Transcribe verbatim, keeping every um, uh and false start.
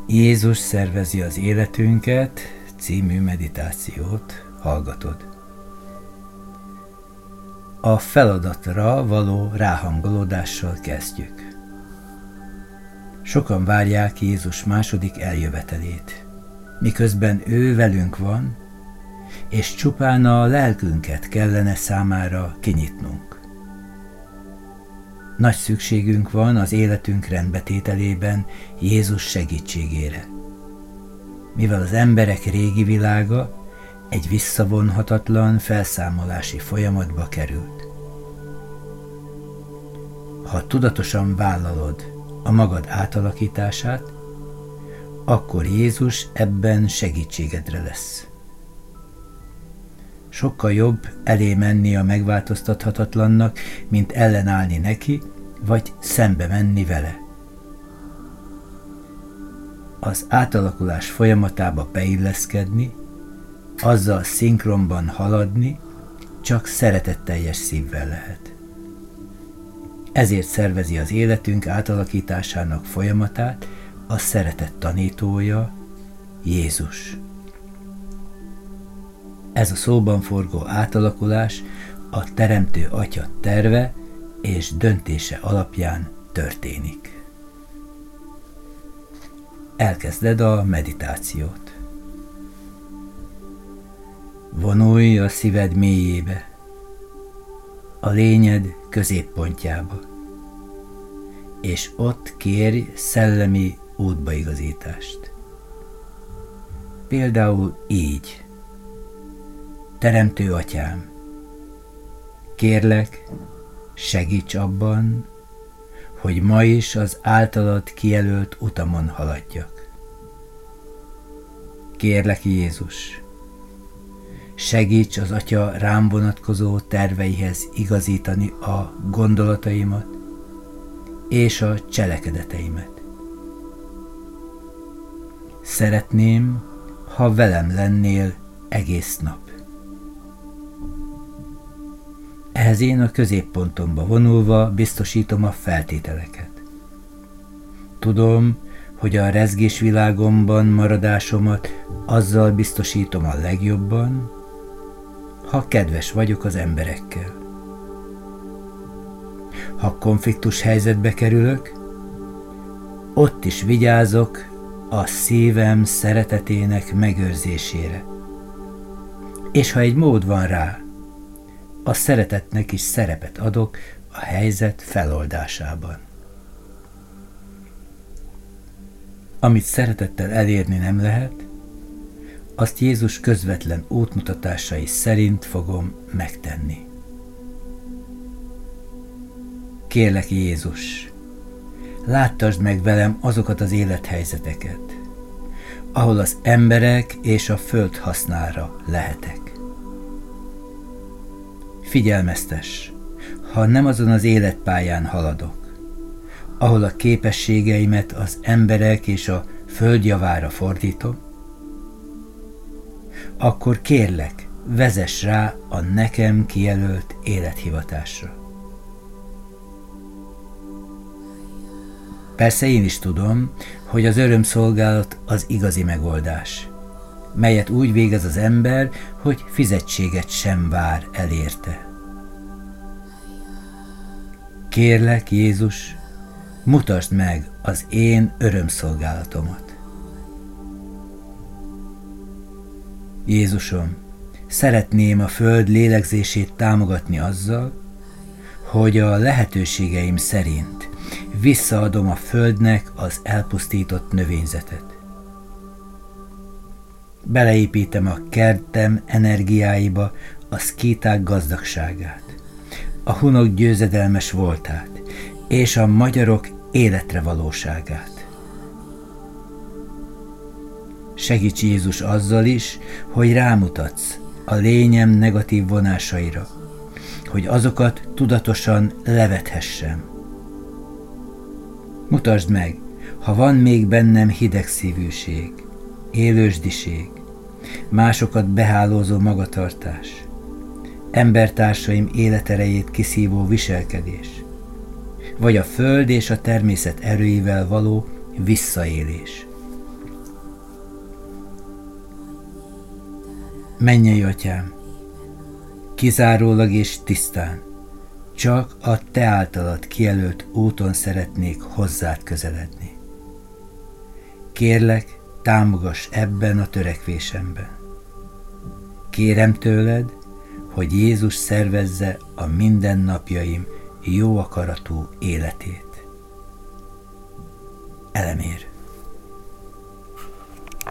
Jézus szervezi az életünket című meditációt hallgatod. A feladatra való ráhangolódással kezdjük. Sokan várják Jézus második eljövetelét, miközben ő velünk van, és csupán a lelkünket kellene számára kinyitnunk. Nagy szükségünk van az életünk rendbetételében Jézus segítségére, mivel az emberek régi világa egy visszavonhatatlan felszámolási folyamatba került. Ha tudatosan vállalod a magad átalakítását, akkor Jézus ebben segítségedre lesz. Sokkal jobb elé menni a megváltoztathatatlannak, mint ellenállni neki, vagy szembe menni vele. Az átalakulás folyamatába beilleszkedni, azzal szinkronban haladni csak szeretetteljes szívvel lehet. Ezért szervezi az életünk átalakításának folyamatát a szeretet tanítója, Jézus. Ez a szóban forgó átalakulás a Teremtő Atya terve és döntése alapján történik. Elkezded a meditációt. Vonulj a szíved mélyébe, a lényed középpontjába, és ott kérj szellemi útbaigazítást. Például így: Teremtő Atyám, kérlek, segíts abban, hogy ma is az általad kijelölt utamon haladjak. Kérlek, Jézus, segíts az Atya rám vonatkozó terveihez igazítani a gondolataimat és a cselekedeteimet. Szeretném, ha velem lennél egész nap. Ehhez én a középpontomba vonulva biztosítom a feltételeket. Tudom, hogy a rezgés világomban maradásomat azzal biztosítom a legjobban, ha kedves vagyok az emberekkel. Ha konfliktus helyzetbe kerülök, ott is vigyázok a szívem szeretetének megőrzésére. És ha egy mód van rá, a szeretetnek is szerepet adok a helyzet feloldásában. Amit szeretettel elérni nem lehet, azt Jézus közvetlen útmutatásai szerint fogom megtenni. Kérlek, Jézus, láttasd meg velem azokat az élethelyzeteket, ahol az emberek és a föld hasznára lehetek. Figyelmeztess, ha nem azon az életpályán haladok, ahol a képességeimet az emberek és a föld javára fordítom, akkor kérlek, vezess rá a nekem kijelölt élethivatásra. Persze én is tudom, hogy az örömszolgálat az igazi megoldás, melyet úgy végez az ember, hogy fizetséget sem vár el érte. Kérlek, Jézus, mutasd meg az én örömszolgálatomat. Jézusom, szeretném a föld lélegzését támogatni azzal, hogy a lehetőségeim szerint visszaadom a földnek az elpusztított növényzetet. Beleépítem a kertem energiáiba a szkíták gazdagságát, a hunok győzedelmes voltát és a magyarok életre valóságát. Segíts, Jézus, azzal is, hogy rámutatsz a lényem negatív vonásaira, hogy azokat tudatosan levethessem. Mutasd meg, ha van még bennem hidegszívűség, élősdiség, másokat behálózó magatartás, embertársaim életerejét kiszívó viselkedés, vagy a föld és a természet erőivel való visszaélés. Mennyei Atyám, kizárólag és tisztán, csak a Te általad kijelölt úton szeretnék hozzád közeledni. Kérlek, támogass ebben a törekvésemben. Kérem tőled, hogy Jézus szervezze a mindennapjaim jó akaratú életét. Elemér.